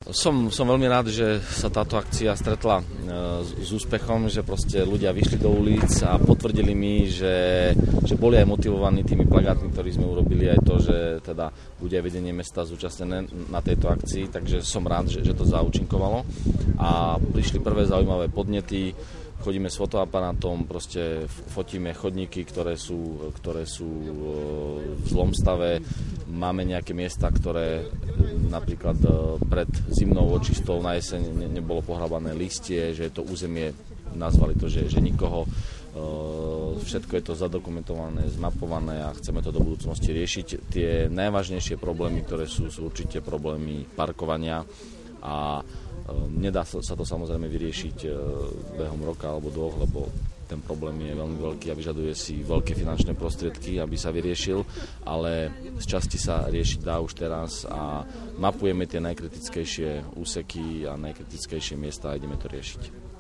Som veľmi rád, že sa táto akcia stretla s úspechom, že proste ľudia vyšli do ulic a potvrdili mi, že boli aj motivovaní tými plagátmi, ktorí sme urobili, aj to, že teda bude aj vedenie mesta zúčastnené na tejto akcii, takže som rád, že to zaúčinkovalo. A prišli prvé zaujímavé podnety, chodíme s fotoaparátom, proste fotíme chodníky, ktoré sú v zlom stave. Máme nejaké miesta, ktoré napríklad pred zimnou očistou na jeseň nebolo pohrabané listie, že je to územie, nazvali to, že nikoho. Všetko je to zadokumentované, zmapované a chceme to do budúcnosti riešiť. Tie najvážnejšie problémy, ktoré sú určite problémy parkovania a nedá sa to samozrejme vyriešiť behom roka alebo dvoch, lebo ten problém je veľmi veľký a vyžaduje si veľké finančné prostriedky, aby sa vyriešil, ale z časti sa riešiť dá už teraz a mapujeme tie najkritickejšie úseky a najkritickejšie miesta a ideme to riešiť.